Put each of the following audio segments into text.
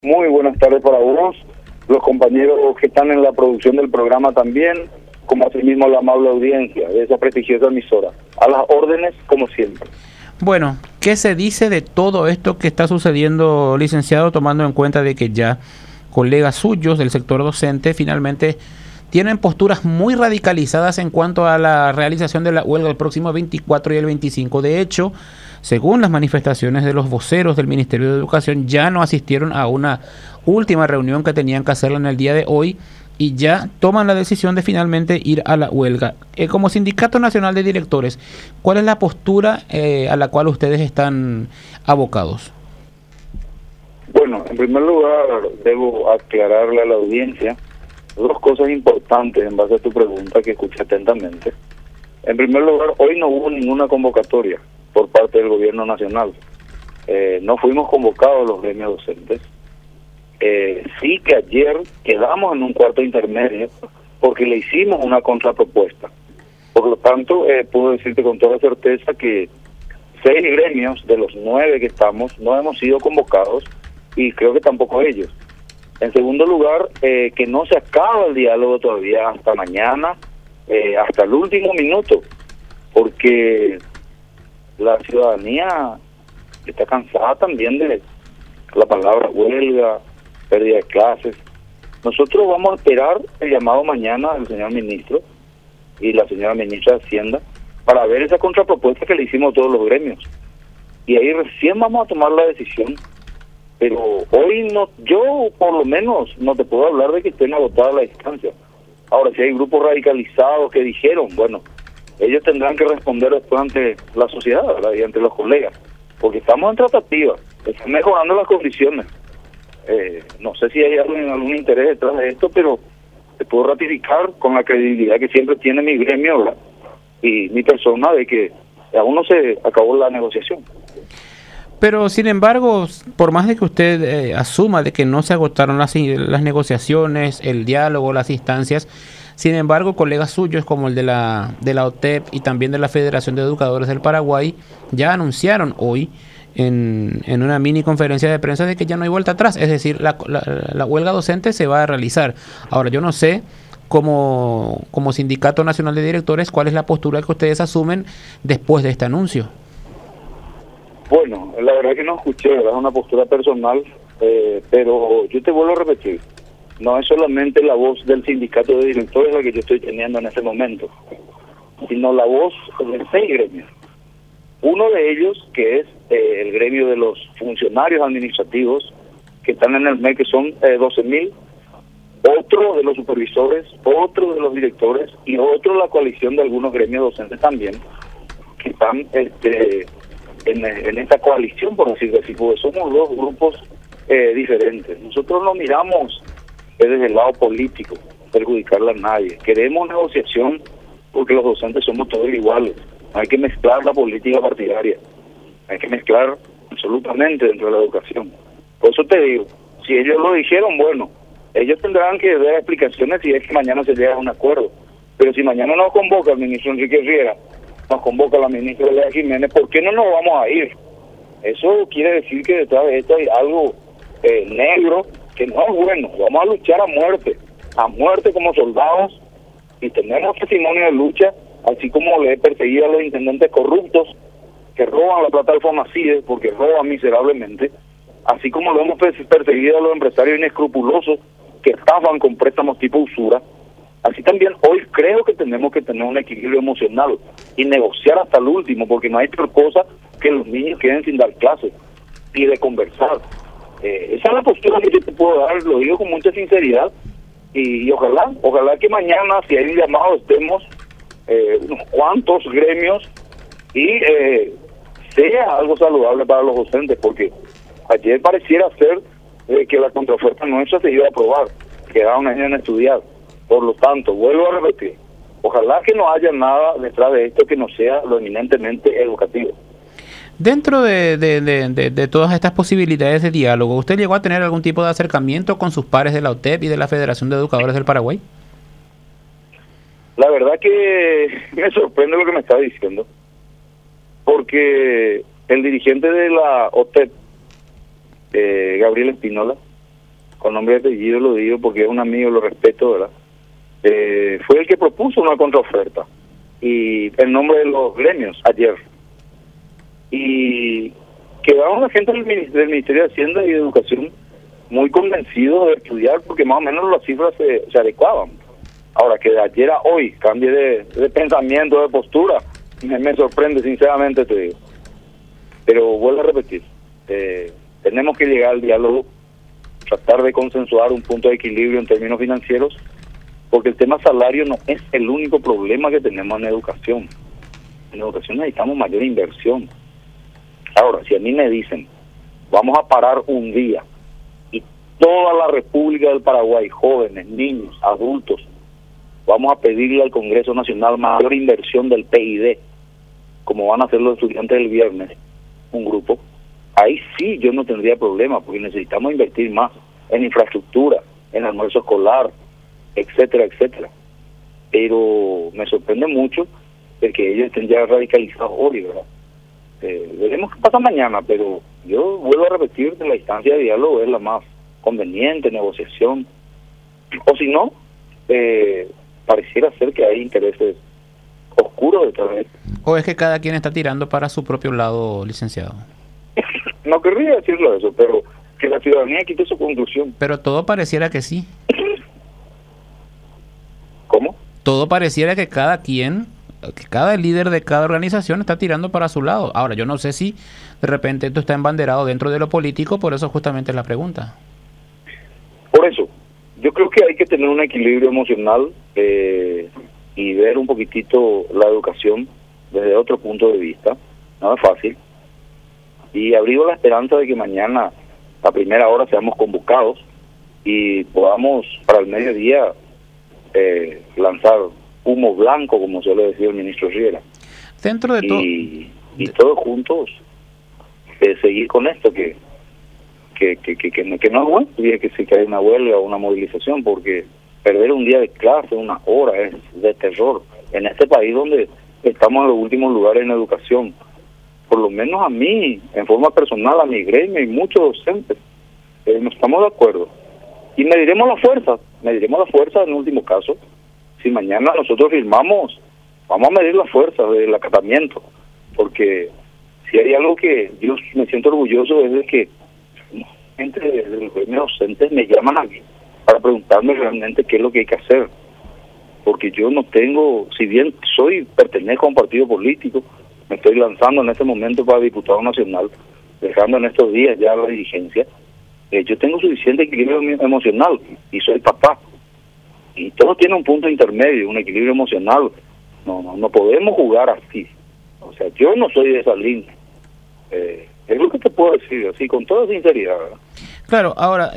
Muy buenas tardes para vos, los compañeros que están en la producción del programa también, como asimismo la amable audiencia de esa prestigiosa emisora. A las órdenes, como siempre. Bueno, ¿qué se dice de todo esto que está sucediendo, licenciado, tomando en cuenta de que ya colegas suyos del sector docente finalmente tienen posturas muy radicalizadas en cuanto a la realización de la huelga el próximo 24 y el 25? De hecho, según las manifestaciones de los voceros del Ministerio de Educación, ya no asistieron a una última reunión que tenían que hacerla en el día de hoy y ya toman la decisión de finalmente ir a la huelga. Como Sindicato Nacional de Directores, ¿cuál es la postura a la cual ustedes están abocados? Bueno, en primer lugar, debo aclararle a la audiencia dos cosas importantes en base a tu pregunta que escuché atentamente. En primer lugar, hoy no hubo ninguna convocatoria por parte del gobierno nacional. No fuimos convocados los gremios docentes. Sí que ayer quedamos en un cuarto intermedio porque le hicimos una contrapropuesta. Por lo tanto, puedo decirte con toda certeza que 6 gremios de los 9 que estamos no hemos sido convocados y creo que tampoco ellos. En segundo lugar, que no se acaba el diálogo todavía hasta mañana, hasta el último minuto, porque la ciudadanía está cansada también de la palabra huelga, pérdida de clases. Nosotros vamos a esperar el llamado mañana del señor ministro y la señora ministra de Hacienda para ver esa contrapropuesta que le hicimos a todos los gremios. Y ahí recién vamos a tomar la decisión. Pero hoy no, yo por lo menos no te puedo hablar de que estén agotadas la distancia. Ahora, si hay grupos radicalizados que dijeron, bueno, ellos tendrán que responder después ante la sociedad, ¿verdad? Y ante los colegas, porque estamos en tratativa, están mejorando las condiciones. No sé si hay algún interés detrás de esto, pero te puedo ratificar con la credibilidad que siempre tiene mi gremio, ¿verdad? Y mi persona, de que aún no se acabó la negociación. Pero sin embargo, por más de que usted asuma de que no se agotaron las negociaciones, el diálogo, las instancias, sin embargo, colegas suyos como el de la OTEP y también de la Federación de Educadores del Paraguay ya anunciaron hoy en una mini conferencia de prensa de que ya no hay vuelta atrás, es decir, la huelga docente se va a realizar. Ahora, yo no sé como Sindicato Nacional de Directores cuál es la postura que ustedes asumen después de este anuncio. Bueno, la verdad que no escuché, ¿verdad? Es una postura personal, pero yo te vuelvo a repetir, no es solamente la voz del sindicato de directores la que yo estoy teniendo en este momento, sino la voz de 6 gremios. Uno de ellos, que es el gremio de los funcionarios administrativos, que están en el MEC, que son 12.000, otro de los supervisores, otro de los directores y otro la coalición de algunos gremios docentes también, que están en esta coalición, por decirlo así, porque somos 2 grupos diferentes. Nosotros no miramos desde el lado político, perjudicarle a nadie. Queremos negociación porque los docentes somos todos iguales. No hay que mezclar la política partidaria. Hay que mezclar absolutamente dentro de la educación. Por eso te digo, si ellos lo dijeron, bueno, ellos tendrán que dar explicaciones si es que mañana se llega a un acuerdo. Pero si mañana nos convoca el ministro Enrique Riera, nos convoca la ministra Lea Jiménez, ¿por qué no nos vamos a ir? Eso quiere decir que detrás de esto hay algo negro que no es bueno. Vamos a luchar a muerte como soldados, y tenemos testimonio de lucha, así como le he perseguido a los intendentes corruptos que roban la plata del Fonacide, porque roban miserablemente, así como lo hemos perseguido a los empresarios inescrupulosos que estafan con préstamos tipo usura. Así también hoy creo que tenemos que tener un equilibrio emocional y negociar hasta el último, porque no hay peor cosa que los niños queden sin dar clases y de conversar. Esa es la postura que yo te puedo dar, lo digo con mucha sinceridad, y ojalá que mañana, si hay un llamado, estemos unos cuantos gremios y sea algo saludable para los docentes, porque ayer pareciera ser que la contraoferta nuestra se iba a aprobar, quedaba un año en estudiar. Por lo tanto, vuelvo a repetir, ojalá que no haya nada detrás de esto que no sea lo eminentemente educativo. Dentro de todas estas posibilidades de diálogo, ¿usted llegó a tener algún tipo de acercamiento con sus pares de la OTEP y de la Federación de Educadores del Paraguay? La verdad que me sorprende lo que me está diciendo, porque el dirigente de la OTEP, Gabriel Espínola, con nombre y apellido lo digo porque es un amigo, lo respeto, ¿verdad? Fue el que propuso una contraoferta y en nombre de los gremios ayer. Y quedaron la gente del Ministerio de Hacienda y de Educación muy convencidos de estudiar porque más o menos las cifras se adecuaban. Ahora, que de ayer a hoy cambie de pensamiento, de postura, me sorprende, sinceramente te digo. Pero vuelvo a repetir, tenemos que llegar al diálogo, tratar de consensuar un punto de equilibrio en términos financieros, porque el tema salario no es el único problema que tenemos en educación. En educación necesitamos mayor inversión. Ahora, si a mí me dicen, vamos a parar un día, y toda la República del Paraguay, jóvenes, niños, adultos, vamos a pedirle al Congreso Nacional mayor inversión del PID, como van a hacer los estudiantes el viernes, un grupo, ahí sí yo no tendría problema, porque necesitamos invertir más en infraestructura, en almuerzo escolar, etcétera, etcétera. Pero me sorprende mucho de que ellos estén ya radicalizados hoy, ¿verdad? Veremos qué pasa mañana, pero yo vuelvo a repetir que la instancia de diálogo es la más conveniente, negociación, o si no, pareciera ser que hay intereses oscuros detrás de esto. ¿O es que cada quien está tirando para su propio lado, licenciado? No querría decirlo eso, pero que la ciudadanía quite su conclusión. Pero todo pareciera que sí. ¿Cómo? Todo pareciera que cada quien, que cada líder de cada organización está tirando para su lado. Ahora, yo no sé si de repente esto está embanderado dentro de lo político, por eso justamente es la pregunta. Por eso, yo creo que hay que tener un equilibrio emocional y ver un poquitito la educación desde otro punto de vista. No es fácil. Y abrigo la esperanza de que mañana a primera hora seamos convocados y podamos para el mediodía lanzar humo blanco, como suele decir el ministro Riera. Dentro de todo. Y todos juntos seguir con esto, que no es bueno que hay una huelga o una movilización, porque perder un día de clase, una hora, es de terror. En este país donde estamos en los últimos lugares en educación, por lo menos a mí, en forma personal, a mi gremio y muchos docentes, no estamos de acuerdo. Y mediremos la fuerza en último caso. Si mañana nosotros firmamos, vamos a medir la fuerza del acatamiento, porque si hay algo que yo me siento orgulloso es de que gente de los gremios docentes me llaman a mí para preguntarme realmente qué es lo que hay que hacer, porque yo no tengo, si bien pertenezco a un partido político, me estoy lanzando en este momento para diputado nacional, dejando en estos días ya la dirigencia, yo tengo suficiente equilibrio emocional y soy papá, y todo tiene un punto intermedio, un equilibrio emocional. No podemos jugar así, o sea, yo no soy de esa línea. Es lo que te puedo decir, así con toda sinceridad, ¿verdad? Claro, ahora,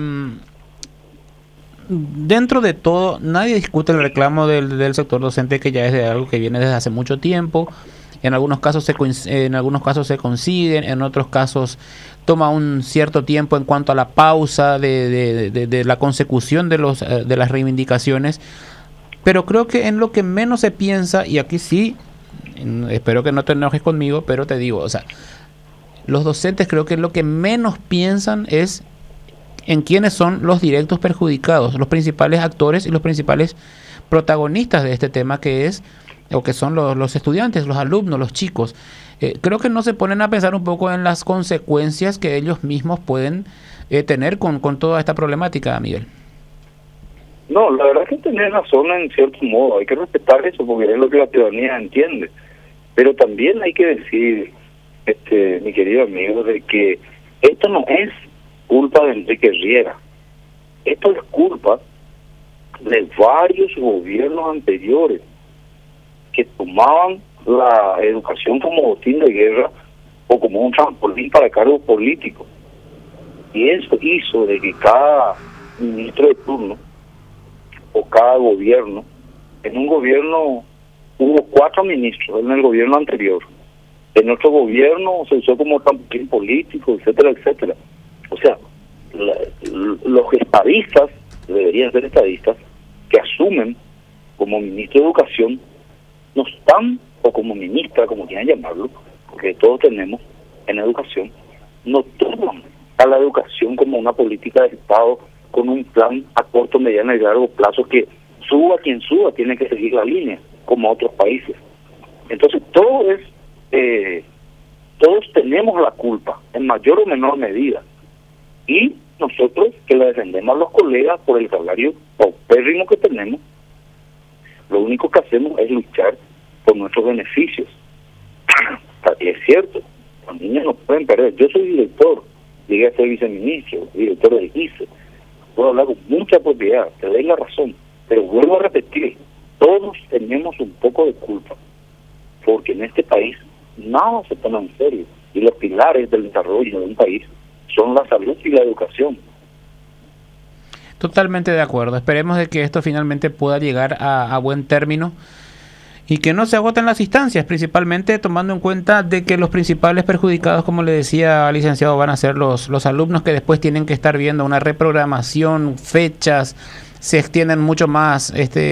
dentro de todo, nadie discute el reclamo del sector docente, que ya es de algo que viene desde hace mucho tiempo. En algunos casos se consiguen, en otros casos toma un cierto tiempo en cuanto a la pausa de la consecución de las reivindicaciones. Pero creo que en lo que menos se piensa, y aquí sí, espero que no te enojes conmigo, pero te digo, o sea, los docentes creo que lo que menos piensan es en quiénes son los directos perjudicados, los principales actores y los principales protagonistas de este tema, que son los estudiantes, los alumnos, los chicos. Creo que no se ponen a pensar un poco en las consecuencias que ellos mismos pueden tener con toda esta problemática, Miguel. No, la verdad es que tenés razón en cierto modo, hay que respetar eso porque es lo que la ciudadanía entiende, pero también hay que decir, mi querido amigo, de que esto no es culpa de Enrique Riera, esto es culpa de varios gobiernos anteriores que tomaban la educación como botín de guerra o como un trampolín para cargos políticos, y eso hizo de que cada ministro de turno o cada gobierno, en un gobierno hubo 4 ministros en el gobierno anterior, en otro gobierno se usó como trampolín político, etcétera, etcétera. O sea, los estadistas, deberían ser estadistas, que asumen como ministro de educación, no están, o como ministra, como quieran llamarlo, porque todos tenemos en educación, no toman a la educación como una política de Estado con un plan a corto, mediano y largo plazo que suba quien suba, tiene que seguir la línea, como otros países. Entonces, todos tenemos la culpa, en mayor o menor medida. Y nosotros, que le defendemos a los colegas por el salario paupérrimo que tenemos, lo único que hacemos es luchar por nuestros beneficios. Es cierto, los niños no pueden perder. Yo soy director, llegué a ser viceministro, director del ICE. Puedo hablar con mucha propiedad, te doy la razón. Pero vuelvo a repetir, todos tenemos un poco de culpa, porque en este país nada se toma en serio. Y los pilares del desarrollo de un país son la salud y la educación. Totalmente de acuerdo. Esperemos de que esto finalmente pueda llegar a buen término y que no se agoten las instancias, principalmente tomando en cuenta de que los principales perjudicados, como le decía al licenciado, van a ser los alumnos, que después tienen que estar viendo una reprogramación, fechas, se extiende mucho más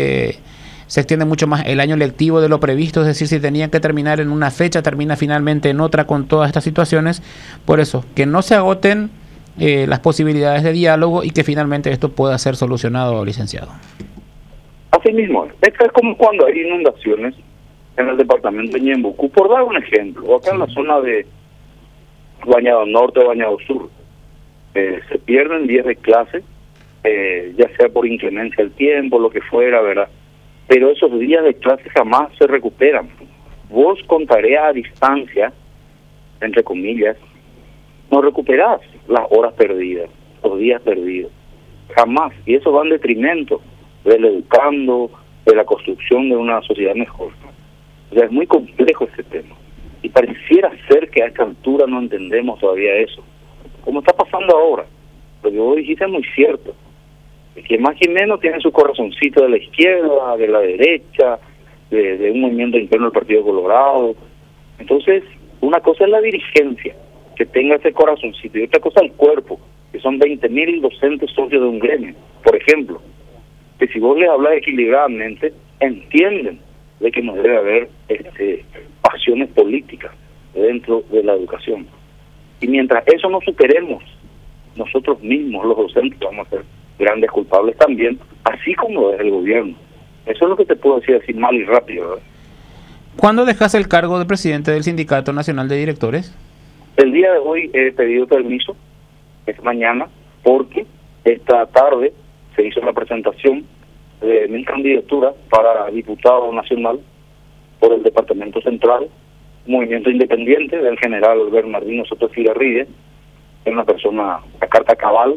el año lectivo de lo previsto, es decir, si tenían que terminar en una fecha, termina finalmente en otra con todas estas situaciones. Por eso, que no se agoten las posibilidades de diálogo y que finalmente esto pueda ser solucionado, licenciado. Así mismo, es como cuando hay inundaciones en el departamento de Ñembucú, por dar un ejemplo, o acá en la zona de Bañado Norte o Bañado Sur, se pierden días de clase, ya sea por inclemencia del tiempo, lo que fuera, ¿verdad? Pero esos días de clase jamás se recuperan. Vos con tarea a distancia, entre comillas, no recuperás las horas perdidas, los días perdidos, jamás, y eso va en detrimento del educando, de la construcción de una sociedad mejor. O sea, es muy complejo este tema, y pareciera ser que a esta altura no entendemos todavía eso, como está pasando ahora. Lo que vos dijiste es muy cierto, que más que menos tiene su corazoncito de la izquierda, de la derecha, de un movimiento interno del Partido Colorado. Entonces, una cosa es la dirigencia, que tenga ese corazoncito, y otra cosa el cuerpo, que son 20.000 docentes socios de un gremio, por ejemplo, que si vos les hablas equilibradamente, entienden de que no debe haber pasiones políticas dentro de la educación. Y mientras eso no superemos, nosotros mismos, los docentes, vamos a ser grandes culpables también, así como es el gobierno. Eso es lo que te puedo decir así mal y rápido, ¿verdad? ¿Cuándo dejas el cargo de presidente del Sindicato Nacional de Directores? El día de hoy he pedido permiso, es mañana, porque esta tarde se hizo la presentación de mi candidatura para diputado nacional por el Departamento Central, movimiento independiente del general Bernardino Soto Figarride, es una persona a carta cabal,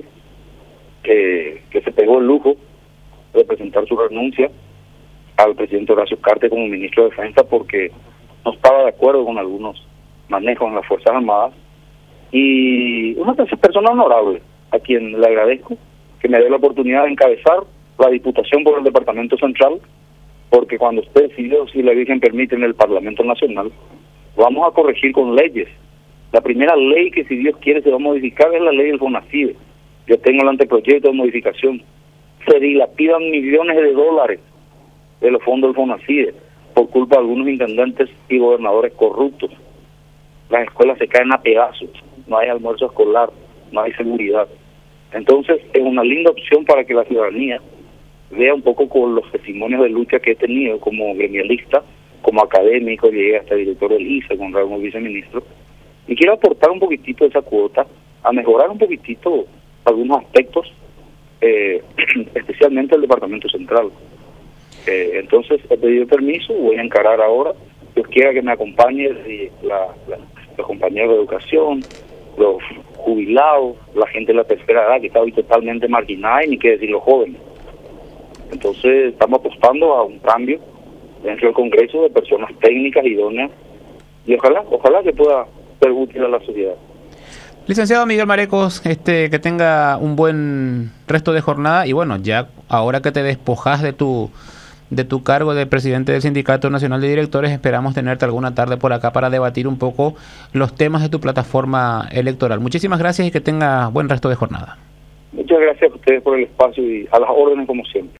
que se pegó el lujo de presentar su renuncia al presidente Horacio Cartes como ministro de Defensa porque no estaba de acuerdo con algunos manejos en las Fuerzas Armadas, y una persona honorable a quien le agradezco que me dé la oportunidad de encabezar la diputación por el Departamento Central, porque cuando usted decidió, si la Virgen permite, en el Parlamento Nacional, vamos a corregir con leyes. La primera ley que, si Dios quiere, se va a modificar es la ley del FONACIDE. Yo tengo el anteproyecto de modificación. Se dilapidan millones de dólares de los fondos del FONACIDE por culpa de algunos intendentes y gobernadores corruptos. Las escuelas se caen a pedazos, no hay almuerzo escolar, no hay seguridad. Entonces es una linda opción para que la ciudadanía vea un poco con los testimonios de lucha que he tenido como gremialista, como académico, llegué hasta director del ICE, con rango de viceministro, y quiero aportar un poquitito de esa cuota a mejorar un poquitito algunos aspectos, especialmente el Departamento Central. Entonces he pedido permiso, voy a encarar ahora. Dios quiera que me acompañe los compañeros de educación, los jubilados, la gente de la tercera edad que está hoy totalmente marginada, y ni qué decir los jóvenes. Entonces estamos apostando a un cambio dentro del Congreso de personas técnicas, idóneas, y ojalá que pueda ser útil a la sociedad. Licenciado Miguel Marecos, que tenga un buen resto de jornada, y bueno, ya ahora que te despojas de tu cargo de presidente del Sindicato Nacional de Directores, esperamos tenerte alguna tarde por acá para debatir un poco los temas de tu plataforma electoral. Muchísimas gracias y que tenga buen resto de jornada. Muchas gracias a ustedes por el espacio y a las órdenes como siempre.